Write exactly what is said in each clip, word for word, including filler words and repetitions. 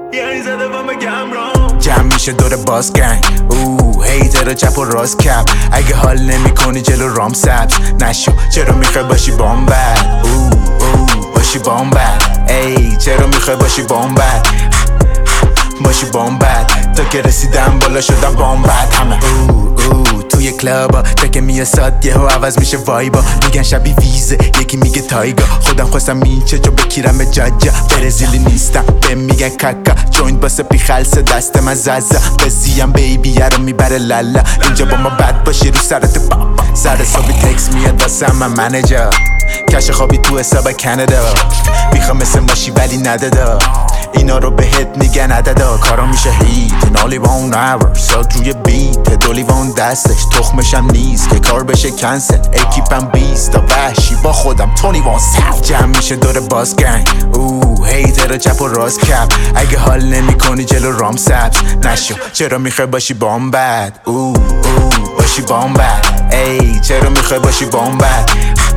یعنی زده و مگم رام جمع میشه دور باز گنگ اوه هیتر چپ و راست کپ اگه حال نمی کنی جلو رام سبز نشو چرا میخوای باشی بامبر اوه اوه باشی بامبر ای چرا میخوای باشی بامبر باشی بامبر تا که رسیدم بالا شدم بامبر همه اوه اوه توی کلابا تکه میه ساد یه و عوض میشه وایبا میگن شبی ویزه یکی میگه تایگا خودم خواستم میچه جو بکیرم جاجا برزیلی نیستم به میگن کاکا جوینت باسه پی خلصه دست من ززا بزیم بیبیه رو میبره لالا اینجا با ما بد باشی رو سرت بابا سر صبحی تکس میاد واسه من منیجر کش خوابی تو حساب کانادا میخوام مثل ماشی ولی ندادا اینا رو بهت میگن عددا کارا میشه هیت نالی وان نور ساگ روی بیت دولی وان دستش تخمشم نیست که کار بشه کنسل اکیپم بیست تا وحشی با خودم تونی وان سف جمع میشه دور باز گنگ اوه هیتر چپ و راست کپ اگه حال نمی کنی جلو رام سبز نشو چرا میخوای باشی بامبد اوه اوه باشی بامبد ای چرا میخوای باشی بامبد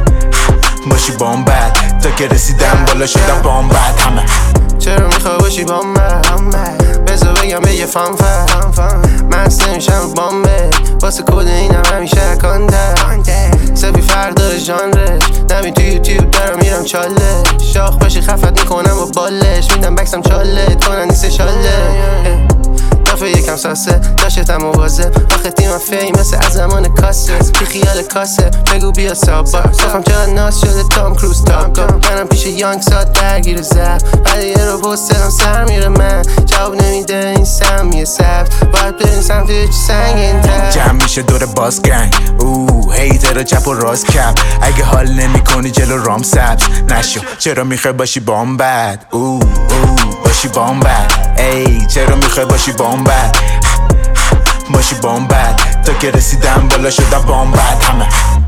باشی بامبد تا که رسیدم بالا شدم بامبد همه چرا میخوای باشی بامبد بذار بگم به یه فانفر مست نمیشم بامبه واسه کد اینم همیشه اکانده سپی فرق داره ژانرش نمی تو یوتیوب دارم میرم چاله شاخ باشی خفت میکنم با بالش میدم بکسم چاله کنن نیست شاله دافه یکم ساسه داشتم موازه آخه تیمم فیم مثل از زمان کاسه بی خیال کاسه بگو بیا سابا صافم چقدر ناز شده تام کروز تاکا منم پیش یانگ ساد درگیر زف بعد یه رو پسترم سر میره من جواب نمیده این سمیه سفت باید بریم سمت یه چی سنگین تر جمع میشه دور باز گنگ اوه هیتر چپ و راست کپ اگه حال نمی کنی جلو رام سبز نشو چرا میخوای باشی بامبد اوه اوه باشی بامبد ای چرا میخوای باشی بامبد باشی بامبد تا که رسیدم بالا شدم بامبد همه